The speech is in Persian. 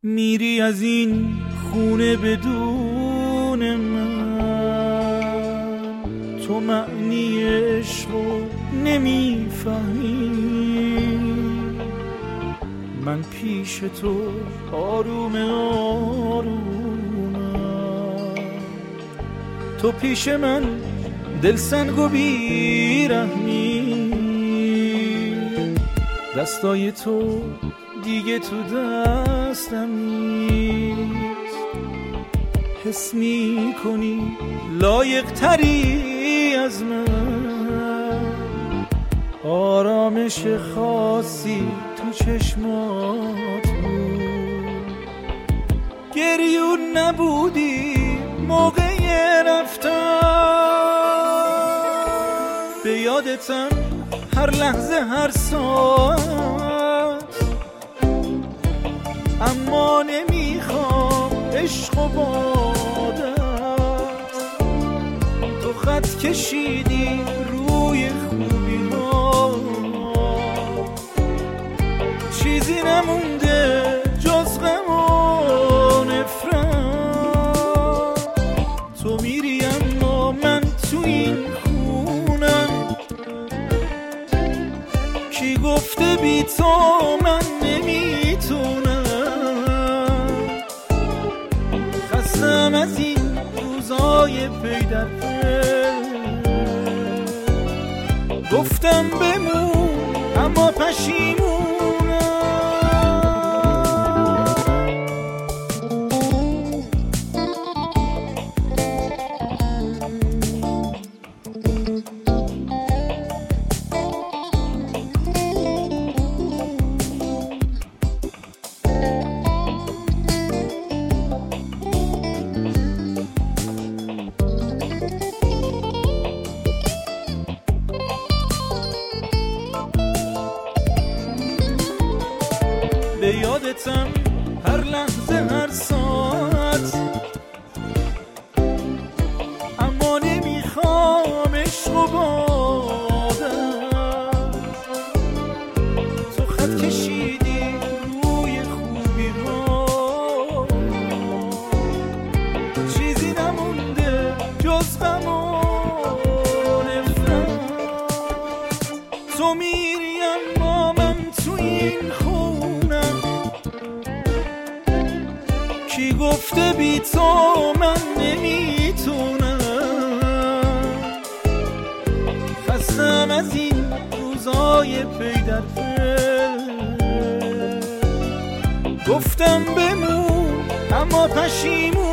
میری از این خونه بدون من، تو معنی عشقو نمیفهمی. من پیش تو آروم آرومم، تو پیش من دلسنگ و بیرحمی. دستای تو دیگه تو دستم نیست، حس می کنی لایق تری از من. آرامش خاصی تو چشمات بود، گریون نبودی موقع رفتن. به یادتم هر لحظه هر ساعت، اما نمیخوام عشق و بادت. تو خط کشیدی روی خوبی ها، چیزی نمونده جز غم و نفرت. تو میری اما من تو این خونم، کی گفته بی تو من نمیتونم. خستم از این روزای پی در پی، گفتم بمون اما پشیمونم. به یادتم هر لحظه هر ساعت، اما نمیخوام عشق و بادت. تو خط کشیدی روی خوبی ها، چیزی نمونده جز غم و نفرت. تو میری اما من تو این خونم، کی گفته بی تو من نمیتونم. خستم از این روزای پی در پی، گفتم بمون اما پشیمون.